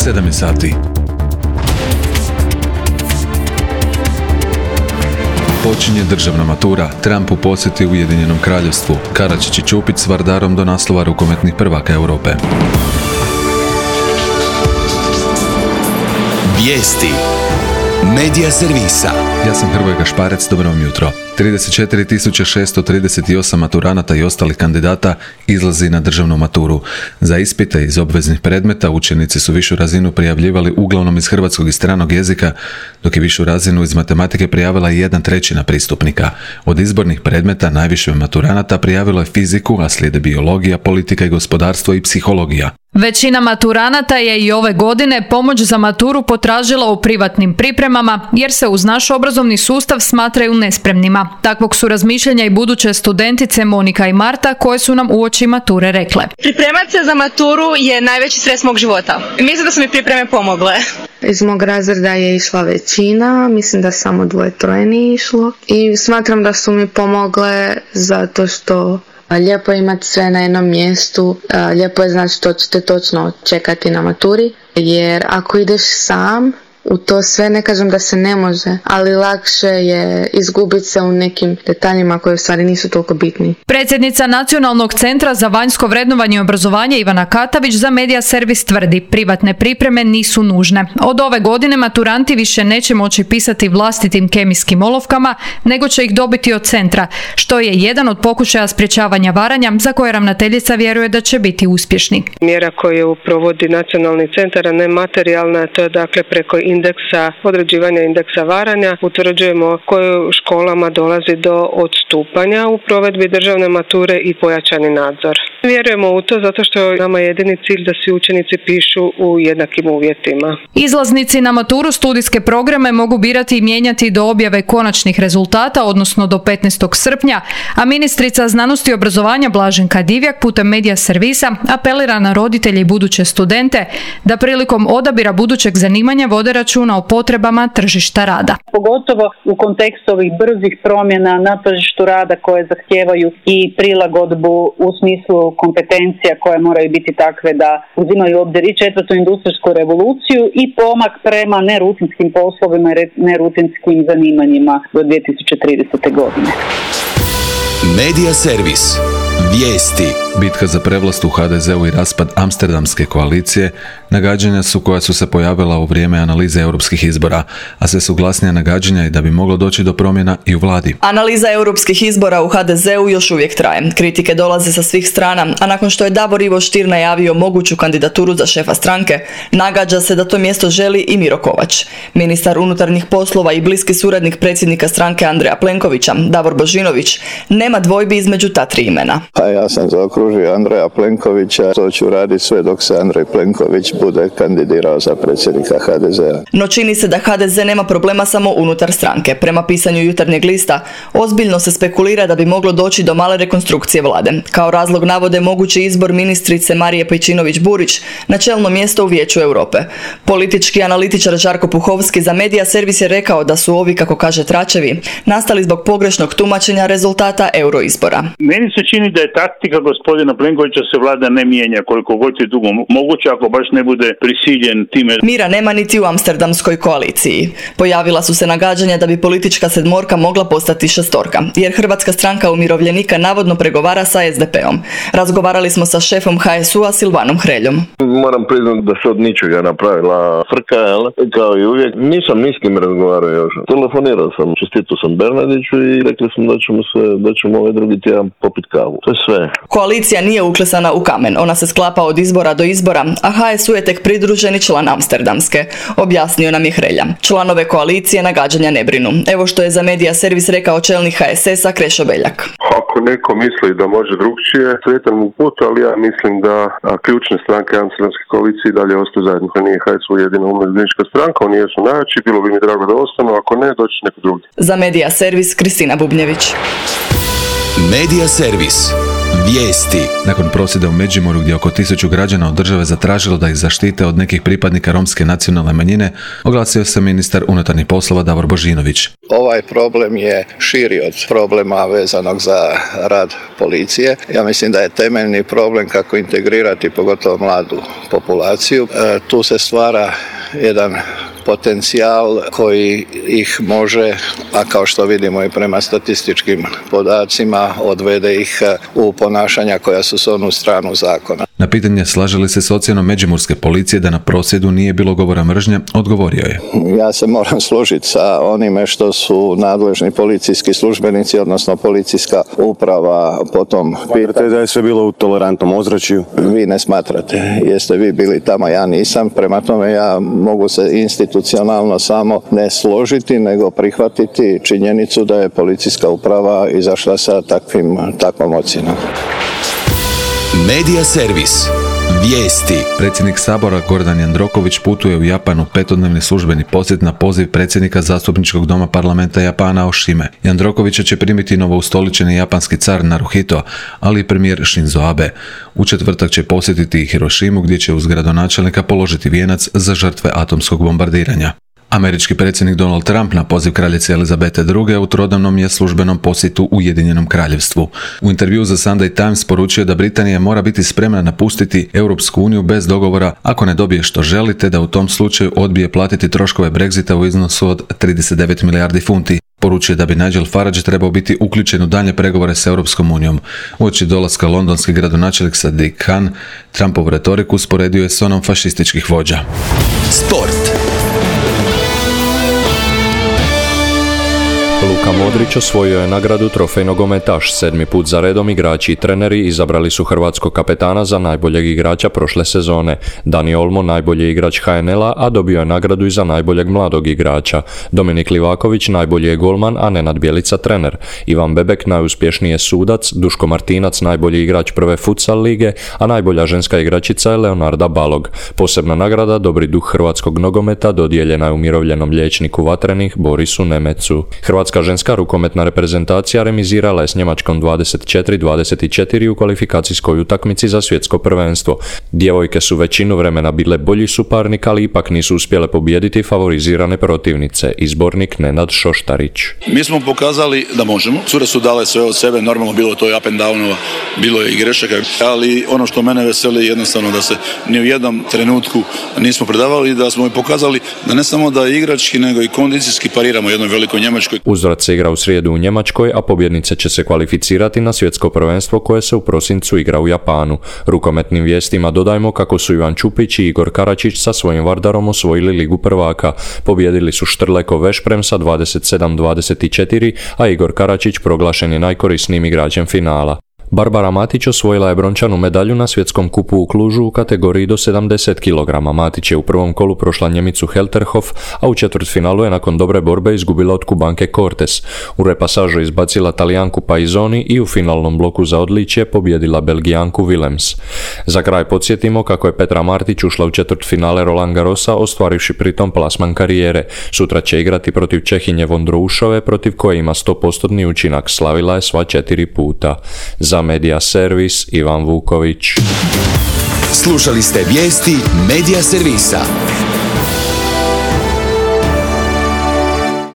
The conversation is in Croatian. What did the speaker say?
7 sati. Počinje državna matura, Trump u posjeti Ujedinjenom Kraljevstvu, Karačić i Ćupić s Vardarom do naslova rukometnih prvaka Europe. Vijesti Medija servisa. Ja sam Hrvoje Gašparec, dobro vam jutro. 34.638 maturanata i ostalih kandidata izlazi na državnu maturu. Za ispite iz obveznih predmeta učenici su višu razinu prijavljivali uglavnom iz hrvatskog i stranog jezika, dok je višu razinu iz matematike prijavila 1/3 pristupnika. Od izbornih predmeta najviše maturanata prijavilo je fiziku, a slijede biologija, politika i gospodarstvo i psihologija. Većina maturanata je i ove godine pomoć za maturu potražila u privatnim pripremama, jer se uz naš obrazovni sustav smatraju nespremnima. Takvog su razmišljanja i buduće studentice Monika i Marta, koje su nam uoči mature rekle. Pripremat se za maturu je najveći stres mog života. Mislim da su mi pripreme pomogle. Iz mog razreda je išla većina, mislim da samo 2-3 nije išlo. I smatram da su mi pomogle zato što lijepo je imati sve na jednom mjestu, lijepo je znati što ćete točno čekati na maturi, jer ako ideš sam u to sve, ne kažem da se ne može, ali lakše je izgubiti se u nekim detaljima koji u stvari nisu toliko bitni. Predsjednica Nacionalnog centra za vanjsko vrednovanje i obrazovanje Ivana Katavić za Medija servis tvrdi, privatne pripreme nisu nužne. Od ove godine maturanti više neće moći pisati vlastitim kemijskim olovkama, nego će ih dobiti od centra, što je jedan od pokušaja sprječavanja varanja za koje ravnateljica vjeruje da će biti uspješni. Mjera koju provodi Nacionalni centar, a ne materijalna, to je dakle preko određivanja indeksa varanja, utvrđujemo kojim školama dolazi do odstupanja u provedbi državne mature i pojačani nadzor. Vjerujemo u to zato što je nama jedini cilj da svi učenici pišu u jednakim uvjetima. Izlaznici na maturu studijske programe mogu birati i mijenjati do objave konačnih rezultata, odnosno do 15. srpnja, a ministrica znanosti i obrazovanja Blaženka Divjak putem Medija servisa apelira na roditelje i buduće studente da prilikom odabira budućeg zanimanja vode računa o potrebama tržišta rada. Pogotovo u kontekstu ovih brzih promjena na tržištu rada koje zahtijevaju i prilagodbu u smislu kompetencija koje moraju biti takve da uzimaju u obzir i 4. industrijsku revoluciju i pomak prema nerutinskim poslovima i nerutinskim zanimanjima do 2030. godine. Medija servis. Vijesti. Bitka za prevlast u HDZ-u i raspad Amsterdamske koalicije nagađanja su koja su se pojavila u vrijeme analize europskih izbora, a sve su glasnija nagađanja i da bi moglo doći do promjena i u vladi. Analiza europskih izbora u HDZ-u još uvijek traje. Kritike dolaze sa svih strana, a nakon što je Davor Ivo Stier najavio moguću kandidaturu za šefa stranke, nagađa se da to mjesto želi i Miro Kovač. Ministar unutarnjih poslova i bliski suradnik predsjednika stranke Andreja Plenkovića, Davor Božinović, nema dvojbi između ta tri imena. Ja sam zaokružio Andreja Plenkovića, to ću raditi sve dok se Andrej Plenković bude kandidirao za predsjednika HDZ-a. No čini se da HDZ nema problema samo unutar stranke. Prema pisanju Jutarnjeg lista, ozbiljno se spekulira da bi moglo doći do male rekonstrukcije vlade. Kao razlog navode mogući izbor ministrice Marije Pejčinović-Burić na čelno mjesto u Vijeću Europe. Politički analitičar Žarko Puhovski za Medija servis je rekao da su ovi, kako kaže tračevi, nastali zbog pogrešnog tumačenja rezultata euroizbora. Meni se čini da je taktika gospodina Plenkovića se vlada ne mijenja koliko god je dugo moguće, ako baš ne bude prisiljen time. Mira nema niti u Amsterdamskoj koaliciji. Pojavila su se nagađanja da bi politička sedmorka mogla postati šestorka, jer Hrvatska stranka umirovljenika navodno pregovara sa SDP-om. Razgovarali smo sa šefom HSU-a Silvanom Hreljom. Moram priznati da se od ničega napravila frka, kao i uvijek. Nisam ni s kim razgovarao još. Telefonirao sam, čestitao sam Bernardiću i rekli smo da ćemo ovaj drugi tjedan popiti kavu. To je sve. Koalicija nije uklesana u kamen. Ona se sklapa od izbora do izbora, a HSU je tek pridruženi član Amsterdamske, objasnio nam je Hrelja. Članove koalicije nagađanja ne brinu. Evo što je za Medija servis rekao čelnik HSS-a Krešo Beljak. Ako neko misli da može drugčije, sretan mu put, ali ja mislim da ključne stranke Amsterdamske koalicije dalje ostaju zajedno. Nije HSU jedina umirovljenička stranka, oni jesu najjači, bilo bi mi drago da ostanu, ako ne, doći neko drugi. Za Medija servis Kristina Bubnjević. Medija servis. Vijesti. Nakon prosvjeda u Međimurju gdje oko 1000 građana od države zatražilo da ih zaštite od nekih pripadnika romske nacionalne manjine, oglasio se ministar unutarnjih poslova Davor Božinović. Ovaj problem je širi od problema vezanog za rad policije. Ja mislim da je temeljni problem kako integrirati pogotovo mladu populaciju. Tu se stvara jedan potencijal koji ih može, a kao što vidimo i prema statističkim podacima, odvede ih u ponašanja koja su s onu stranu zakona. Na pitanje slaže li se s ocjenom Međimurske policije da na prosvjedu nije bilo govora mržnje, odgovorio je. Ja se moram složiti sa onime što su nadležni policijski službenici, odnosno policijska uprava potom pitaju. Da je sve bilo u tolerantnom ozračju? Vi ne smatrate. Jeste vi bili tamo, ja nisam. Prema tome ja mogu se institucionalno samo ne složiti, nego prihvatiti činjenicu da je policijska uprava izašla sa takvom ocjenom. Medija servis. Vijesti. Predsjednik Sabora Gordan Jandroković putuje u Japan u 5-dnevni službeni posjet na poziv predsjednika Zastupničkog doma parlamenta Japana Oshime. Jandrokovića će primiti novoustoličeni japanski car Naruhito, ali i premijer Shinzo Abe. U četvrtak će posjetiti Hirošimu gdje će uz gradonačelnika položiti vijenac za žrtve atomskog bombardiranja. Američki predsjednik Donald Trump na poziv kraljice Elizabete II. U trodnevnom je službenom posjetu Ujedinjenom kraljevstvu. U intervjuu za Sunday Times poručio da Britanija mora biti spremna napustiti Europsku uniju bez dogovora ako ne dobije što želi, te da u tom slučaju odbije platiti troškove Brexita u iznosu od 39 milijardi funti. Poručuje da bi Nigel Farage trebao biti uključen u daljnje pregovore s Europskom unijom. Uoči dolaska londonski gradonačelnik Sadiq Khan Trumpovu retoriku usporedio je s onom fašističkih vođa. Sport. Luka Modrić osvojio je nagradu trofej nogometaš. 7. put za redom igrači i treneri izabrali su hrvatskog kapetana za najboljeg igrača prošle sezone. Dani Olmo najbolji igrač HNL-a, a dobio je nagradu i za najboljeg mladog igrača. Dominik Livaković najbolji je golman, a Nenad Bjelica trener. Ivan Bebek najuspješniji je sudac, Duško Martinac najbolji igrač prve futsal lige, a najbolja ženska igračica je Leonarda Balog. Posebna nagrada Dobri duh hrvatskog nogometa dodijeljena je umirovljenom liječniku vatrenih Borisu Nemecu. Hrvatska ženska rukometna reprezentacija remizirala je s Njemačkom 24-24 u kvalifikacijskoj utakmici za svjetsko prvenstvo. Djevojke su većinu vremena bile bolji suparnik, ali ipak nisu uspjele pobijediti favorizirane protivnice. Izbornik Nenad Šoštarić. Mi smo pokazali da možemo. Cure su dale sve od sebe, normalno bilo to i up and downova, bilo je i grešaka, ali ono što mene veseli je jednostavno da se ni u jednom trenutku nismo predavali i da smo i pokazali da ne samo da igrački, nego i kondicijski pariramo jednoj velikoj Njemačkoj. Uzvrat se igra u srijedu u Njemačkoj, a pobjednice će se kvalificirati na svjetsko prvenstvo koje se u prosincu igra u Japanu. Rukometnim vijestima dodajmo kako su Ivan Čupić i Igor Karačić sa svojim Vardarom osvojili Ligu prvaka. Pobjedili su Štrleko Vešprem sa 27-24, a Igor Karačić proglašen je najkorisnijim igračem finala. Barbara Matić osvojila je brončanu medalju na svjetskom kupu u Klužu u kategoriji do 70 kg. Matić je u prvom kolu prošla Njemicu Helterhof, a u četvrtfinalu je nakon dobre borbe izgubila od Kubanke Cortes. U repasažu izbacila Talijanku Paizoni i u finalnom bloku za odličje pobjedila Belgijanku Willems. Za kraj podsjetimo kako je Petra Martić ušla u četvrtfinale Roland Garrosa, ostvarivši pritom plasman karijere. Sutra će igrati protiv Čehinje Vondroušove, protiv koje ima 100% učinak. Slavila je sva 4 puta. Za Medija servis Ivan Vuković. Slušali ste vijesti Medija servisa.